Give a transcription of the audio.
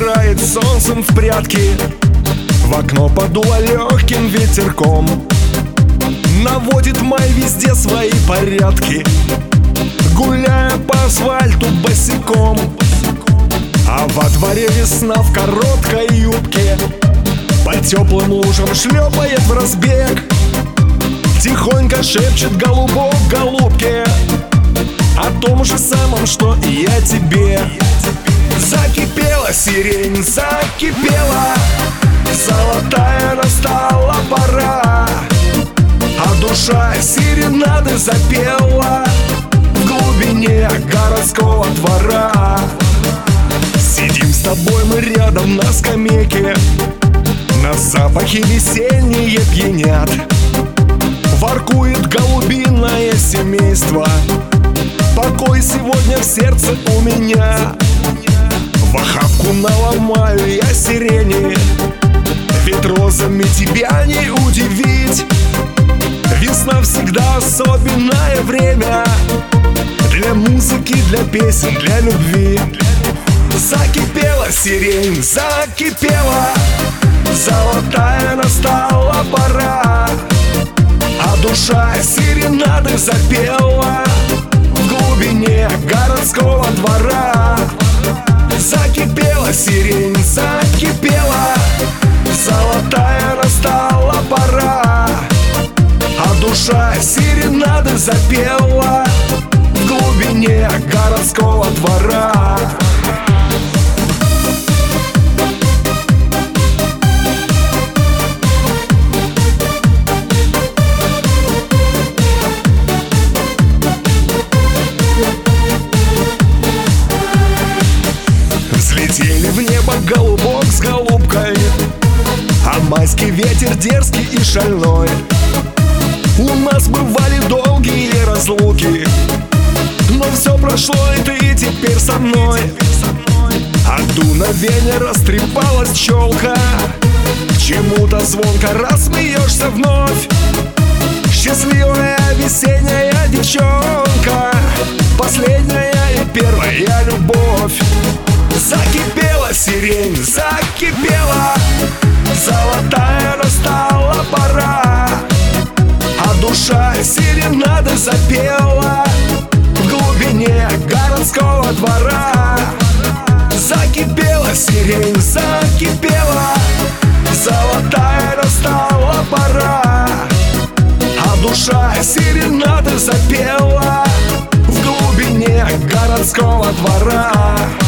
играет с солнцем в прятки. В окно подуло легким ветерком. Наводит май везде свои порядки, гуляя по асфальту босиком. А во дворе весна в короткой юбке по теплым лужам шлепает в разбег. Тихонько шепчет голубок голубке о том же самом, что и я тебе. Закипела сирень, закипела, золотая настала пора, а душа серенады запела в глубине городского двора. Сидим с тобой мы рядом на скамейке, нас запахи весенние пьянят. Воркует голубиное семейство, покой сегодня в сердце у меня. В охапку наломаю я сирени, ведь розами тебя не удивить. Весна всегда особенное время для музыки, для песен, для любви. Закипела сирень, закипела, золотая настала пора, а душа серенады запела в глубине городского двора. Закипела сирень, закипела, золотая настала пора, а душа серенады запела в глубине городского двора. Взлетели в небо голубок с голубкой, а майский ветер дерзкий и шальной. У нас бывали долгие разлуки, но все прошло, и ты теперь со мной. От дуновения растрепалась челка, к чему-то звонко рассмеешься вновь. Счастливая весенняя девчонка, последняя и первая любовь. Закипела сирень, закипела, золотая настала пора, а душа серенады запела в глубине городского двора. Закипела сирень, закипела, золотая настала пора, а душа серенады запела в глубине городского двора.